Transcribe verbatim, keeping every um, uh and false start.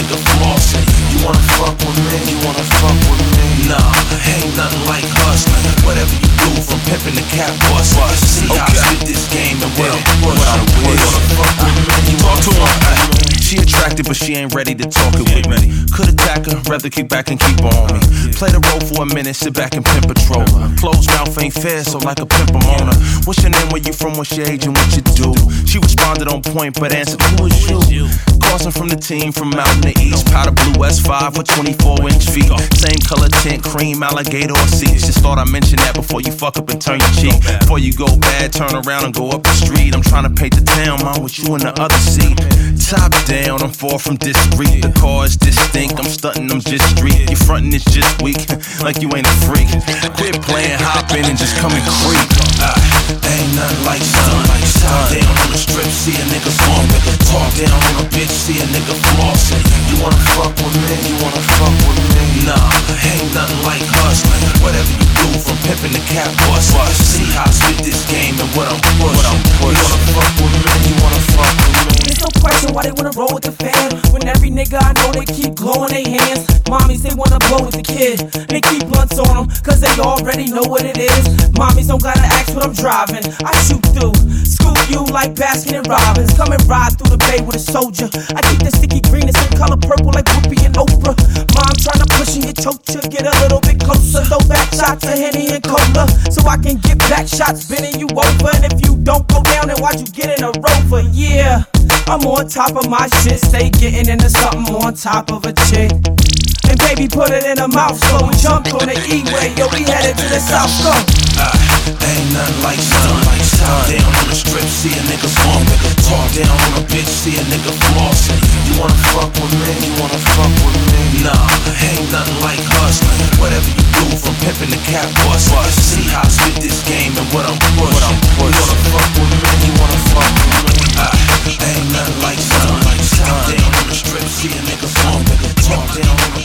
nigga flossing. You wanna fuck with me? You wanna fuck with me? Nah, ain't nothing like hustling. Whatever you do, from pimping to cat bust. See how I spit this game and what I'm pushing. You wanna fuck with me? You wanna fuck with me? She attractive, but she ain't ready to talk it with me. Could attack her, rather kick back and keep her on me. Play the role for a minute, sit back and pimp patrol her. Closed mouth ain't fair, so like a pimp I'm on her. What's your name, where you from, what's your age, and what you do? She responded on point, but answered, who is you? Crossing from the team from out in the east. Powder blue S five with twenty-four inch feet. Same color tint, cream, alligator or seats. Just thought I mentioned that before you fuck up and turn your cheek. Before you go bad, turn around and go up the street. I'm trying to paint the town, mom, with you in the other seat. Top down, I'm far from discreet. The car is distinct, I'm stunting, I'm just street. Your frontin' is just weak, like you ain't a freak. Quit playing, hop in and just come and creep. Uh, ain't nothing like sun. Top down on the strip, see a nigga slump. Talk down on a bitch, see a nigga flossing. You wanna fuck with me? You wanna fuck with me? Nah, ain't nothing like hustling. Whatever you do, from pimping to cat bust. See how I spit this game and what I'm pushing. You wanna fuck with me? You wanna fuck with me? There's no question why they wanna roll with the fam. When every nigga I know, they keep glowing their hands. Mommies, they wanna blow with the kid. They keep blunts on them, cause they already know what it is. Mommies don't gotta ask what I'm driving. I shoot through, scoop you like Baskin and Robbins. Come and ride through the bay with a soldier. I keep the sticky green, the same color purple like Whoopi and Oprah. Mom tryna push in your chocha, get a little bit closer. Throw back shots of Henny and Cola, so I can get back shots bending you over. And if you don't go down, then watch you get in a rover. Yeah, I'm on top of my shit, stay getting into something on top of a chick. And baby, put it in her mouth, so we jumped on the E-way, yo, we headed to the South Coast. Uh, ain't nothing like sun. Top down on the strip, see a nigga slump. Talk down on a bitch, see a nigga flossing. You wanna fuck with me? You wanna fuck with me? Nah, ain't nothing like hustling. Whatever you do, from pimping to cat bust. See how I spit this game and what I'm pushing. You wanna fuck with me? You wanna fuck with me? Uh, ain't nothing like sun. Top down on the strip, see a nigga slump. Talk down on